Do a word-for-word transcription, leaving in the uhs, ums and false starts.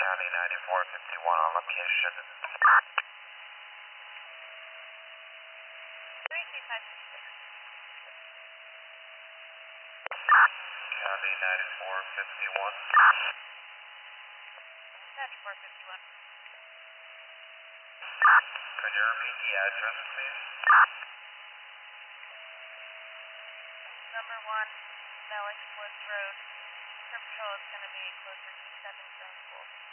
County ninety-four fifty-one on location. three three five six six. County ninety-four fifty-one. ninety-four fifty-one. Could you repeat the address, please? Number one, Mellick Woods Road. Patrol is going to be closer to seven Stone School.